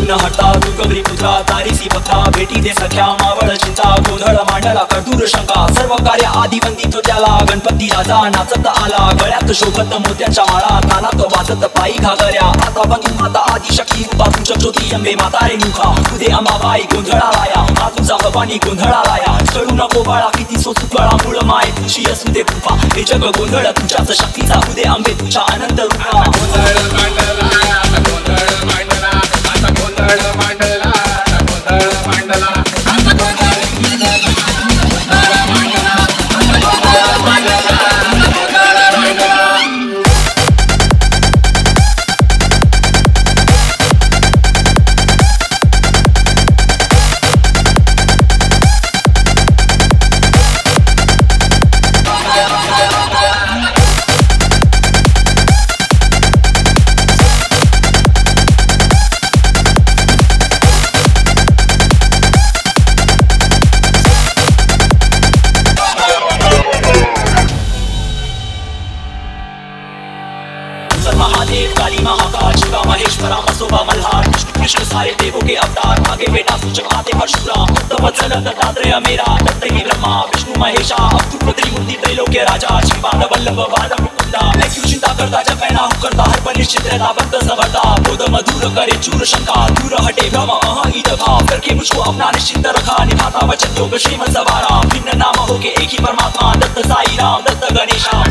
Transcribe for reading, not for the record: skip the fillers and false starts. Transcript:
न हटता दुर्गवरी पुत्रा तारीसी पत्रा भेटी दे सख्या मावळ चिंता गोंधळ मांडला कठोर शंका सर्व कार्य आधी वंदितो त्याला गणपती राजा नाचत आला गळ्यात शोभत मोत्यांच्या माळा तालात वाजत पायी घागऱ्या आता बंधू माता आदी शक्ती रूपा तुझ्या ज्योती अंबे माता रे मुखा तुझे अंबाबाई गोंधळा लाया हा तुझा भवानी गोंधळा लाया कळू नको बाळा किती सोसू कळा मूळ माय तुझी असू दे कृपा हे जग गोंधळ तुझ्याच शक्तीचा उदे अंबे तुझ्या आनंद रूपा गोंधळ मांडला आता गोंधळ मांडला आता गोंधळ मांडला आता गोंधळ मांडला आता गोंधळ महादेव काली महाकाल शिवा महेश्वरा मसोबा मल्हार कृष्ण सारे देवों के अवतार आगे बेटा सूचक आते परशुराम वत्सल दत्तात्रेय मेरा दत्त ही ब्रह्मा विष्णु महेशा अवधूत त्रिमूर्ति त्रैलोक्य राजा श्रीपाद वल्लभ वाद मुकुंदा मैं क्यों चिंता करता जब मैं ना हूँ करता हर पर निश्चित रहता बंद सवरता बोध मधुर करे चूर शंका दूर हटे भ्रम ईद भाव करके मुझको अपना निश्चिंत रखा निभाता वचन योग श्रीमद सवारा भिन्न नाम हो के एक ही परमात्मा दत्त साई राम दत्त गणेशा